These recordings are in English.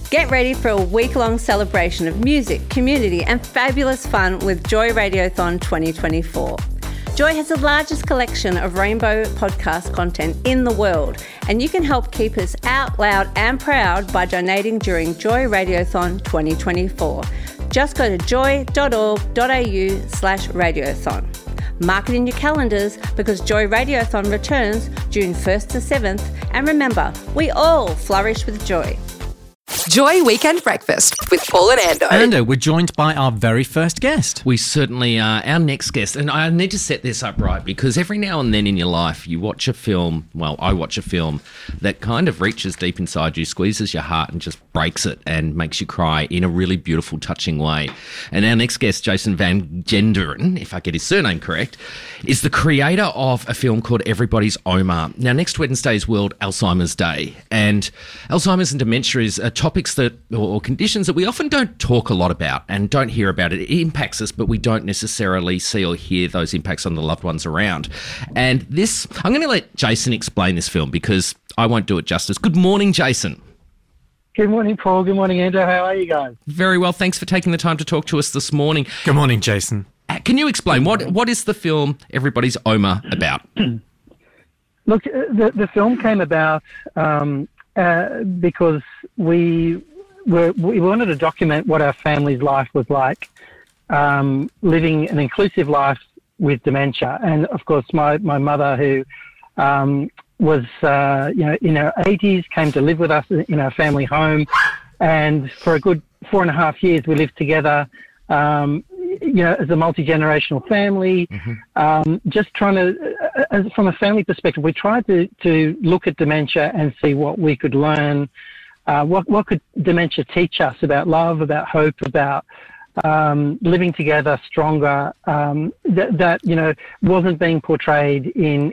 Get ready for a week-long celebration of music, community and fabulous fun with Joy Radiothon 2024. Joy has the largest collection of rainbow podcast content in the world, and you can help keep us out loud and proud by donating during Joy Radiothon 2024. Just go to joy.org.au/radiothon. Mark it in your calendars because Joy Radiothon returns June 1st to 7th, and remember, we all flourish with joy. Joy Weekend Breakfast with Paul and Ando. Ando, we're joined by our very first guest. We certainly are. Our next guest, and I need to set this up right because every now and then in your life you watch a film, well, I watch a film that kind of reaches deep inside you, squeezes your heart and just breaks it and makes you cry in a really beautiful, touching way. And our next guest, Jason Van Genderen, if I get his surname correct, is the creator of a film called Everybody's Oma. Now, next Wednesday is World Alzheimer's Day, and Alzheimer's and dementia is topics that, or conditions that we often don't talk a lot about and don't hear about. It impacts us, but we don't necessarily see or hear those impacts on the loved ones around. And this, I'm going to let Jason explain this film because I won't do it justice. Good morning, Jason. Good morning, Paul. Good morning, Andrew. How are you guys? Very well. Thanks for taking the time to talk to us this morning. Good morning, Jason. Can you explain what is the film Everybody's Oma about? Look, the film came about because we wanted to document what our family's life was like, living an inclusive life with dementia. And of course, my mother, who was in her 80s, came to live with us in our family home, and for a good 4.5 years we lived together. As a multi-generational family, just trying to, from a family perspective, we tried to look at dementia and see what we could learn, what could dementia teach us about love, about hope, about living together stronger, that wasn't being portrayed in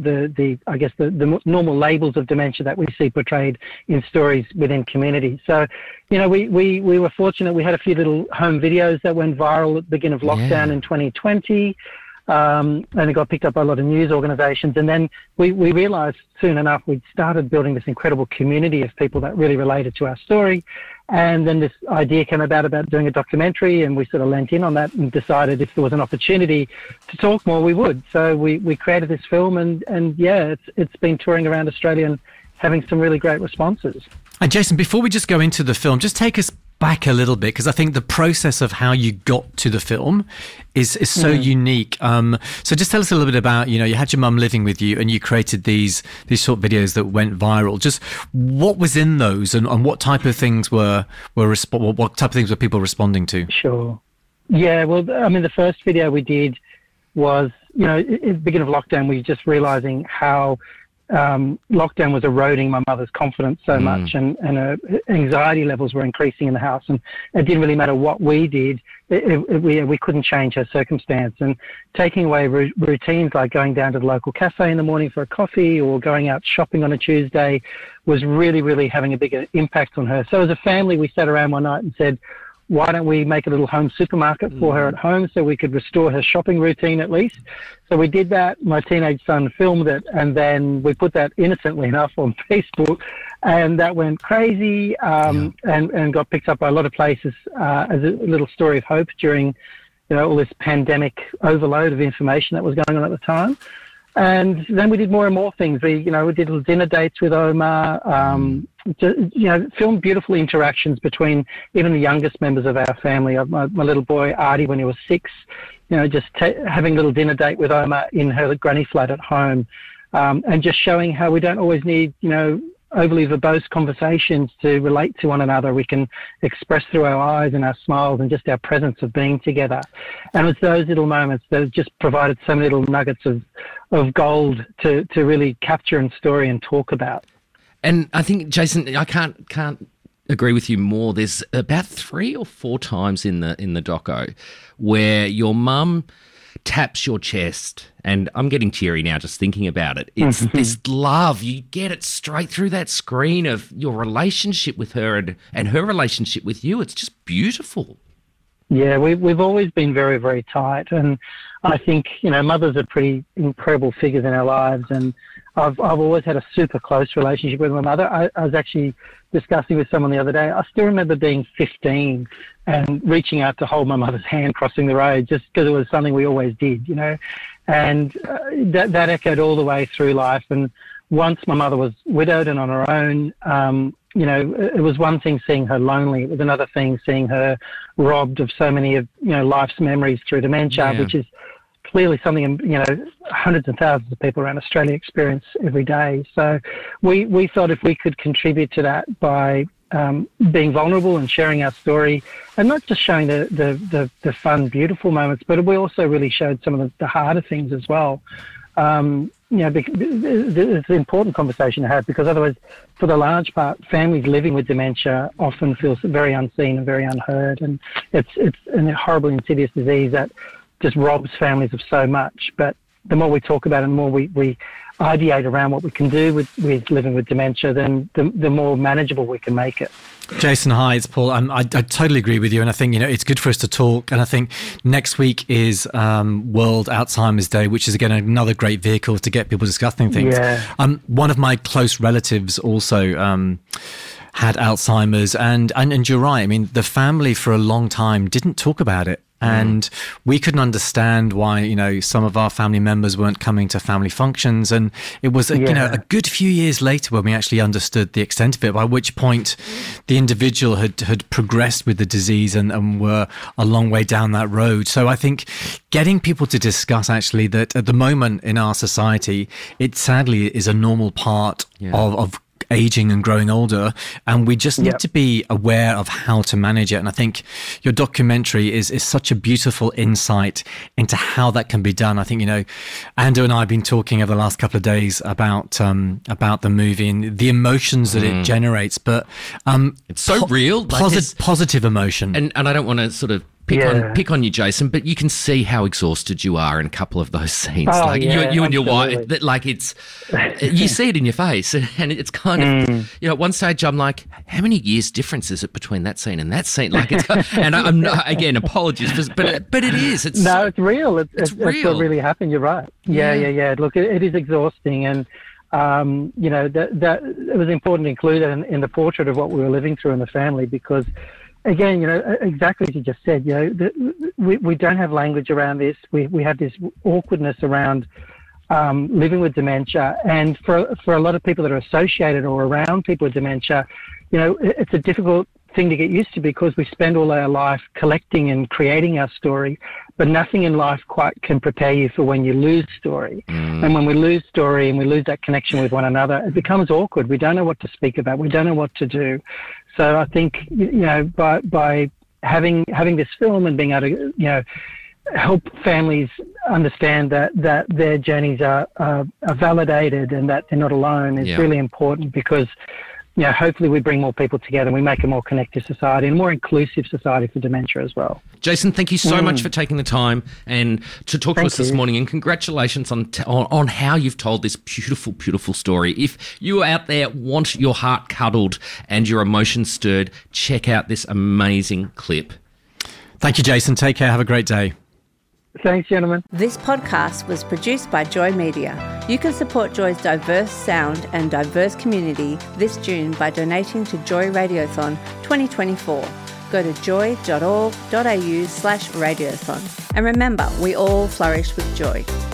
the normal labels of dementia that we see portrayed in stories within communities. So, we were fortunate. We had a few little home videos that went viral at the beginning of lockdown in 2020. And it got picked up by a lot of news organisations. And then we realised soon enough we'd started building this incredible community of people that really related to our story. And then this idea came about doing a documentary, and we sort of lent in on that and decided if there was an opportunity to talk more, we would. So we created this film, and it's been touring around Australia and having some really great responses. And Jason, before we just go into the film, just take us back a little bit, because I think the process of how you got to the film is so unique. So just tell us a little bit about, you had your mum living with you and you created these short videos that went viral. Just what was in those, and what type of things what type of things were people responding to? Sure. Yeah, well, the first video we did was, at the beginning of lockdown, we were just realising how lockdown was eroding my mother's confidence so much, and her anxiety levels were increasing in the house, and it didn't really matter what we did. We couldn't change her circumstance, and taking away routines like going down to the local cafe in the morning for a coffee or going out shopping on a Tuesday was really, really having a bigger impact on her. So as a family, we sat around one night and said, why don't we make a little home supermarket for her at home so we could restore her shopping routine at least? So we did that. My teenage son filmed it, and then we put that innocently enough on Facebook, and that went crazy and got picked up by a lot of places as a little story of hope during all this pandemic overload of information that was going on at the time. And then we did more and more things. We did little dinner dates with Oma, filmed beautiful interactions between even the youngest members of our family. My little boy, Artie, when he was 6, having a little dinner date with Oma in her granny flat at home, and just showing how we don't always need, overly verbose conversations to relate to one another. We can express through our eyes and our smiles and just our presence of being together. And it's those little moments that just provided so many little nuggets of gold to really capture and story and talk about. And I think, Jason, I can't agree with you more. There's about 3 or 4 times in the doco where your mum taps your chest, and I'm getting teary now just thinking about it. It's this love. You get it straight through that screen of your relationship with her and her relationship with you. It's just beautiful. Yeah, we've always been very, very tight, and I think mothers are pretty incredible figures in our lives, and I've always had a super close relationship with my mother. I was actually discussing with someone the other day. I still remember being 15 and reaching out to hold my mother's hand crossing the road just because it was something we always did, you know. And that echoed all the way through life. And once my mother was widowed and on her own, you know, it was one thing seeing her lonely. It was another thing seeing her robbed of so many of, you know, life's memories through dementia, which is clearly something, you know, hundreds and thousands of people around Australia experience every day. So we thought if we could contribute to that by being vulnerable and sharing our story, and not just showing the fun, beautiful moments, but we also really showed some of the harder things as well. You know, it's an important conversation to have, because otherwise, for the large part, families living with dementia often feel very unseen and very unheard, and it's a horrible, insidious disease that just robs families of so much. But the more we talk about it, the more we ideate around what we can do with living with dementia, then the more manageable we can make it. Jason, hi, it's Paul. I totally agree with you, and I think, you know, it's good for us to talk. And I think next week is World Alzheimer's Day, which is again another great vehicle to get people discussing things. Yeah. One of my close relatives also had Alzheimer's, and you're right. I mean, the family for a long time didn't talk about it. And we couldn't understand why, you know, some of our family members weren't coming to family functions. And it was, you know, a good few years later when we actually understood the extent of it, by which point the individual had progressed with the disease and were a long way down that road. So I think getting people to discuss actually that at the moment in our society, it sadly is a normal part of aging and growing older, and we just need to be aware of how to manage it. And I think your documentary is such a beautiful insight into how that can be done. I think, you know, Ando and I have been talking over the last couple of days about the movie and the emotions that it generates, but it's so real, positive emotion. And I don't want to sort of pick on you, Jason, but you can see how exhausted you are in a couple of those scenes. You and your wife, like it's, you see it in your face, and it's kind of, you know, at one stage I'm like, how many years difference is it between that scene and that scene? Like, it's, and I'm not, again, apologies, but it is. It's real. It's real. It's what really happened. You're right. Yeah. Look, it is exhausting, and you know, that it was important to include it in the portrait of what we were living through in the family, because, again, you know, exactly as you just said, you know, we don't have language around this. We have this awkwardness around living with dementia, and for a lot of people that are associated or around people with dementia, you know, it's a difficult thing to get used to, because we spend all our life collecting and creating our story, but nothing in life quite can prepare you for when you lose story. And when we lose story and we lose that connection with one another, it becomes awkward. We don't know what to speak about. We don't know what to do. So I think, you know, by having this film and being able to, you know, help families understand that their journeys are validated and that they're not alone is really important, because, you know, hopefully we bring more people together and we make a more connected society and a more inclusive society for dementia as well. Jason, thank you so much for taking the time and to talk to us this morning, and congratulations on how you've told this beautiful, beautiful story. If you out there want your heart cuddled and your emotions stirred, check out this amazing clip. Thank you, Jason. Take care. Have a great day. Thanks, gentlemen. This podcast was produced by Joy Media. You can support Joy's diverse sound and diverse community this June by donating to Joy Radiothon 2024. Go to joy.org.au/radiothon. And remember, we all flourish with joy.